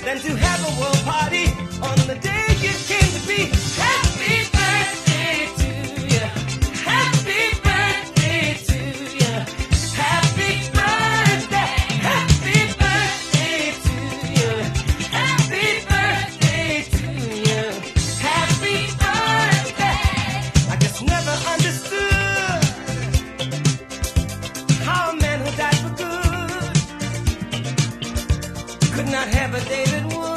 than to have a world party on the day you came to be. Happy birthday to you. Happy birthday to you. Happy birthday. Happy birthday to you. Happy birthday to you. Happy birthday. I just never understood how a man who died for good could not have a David Wood.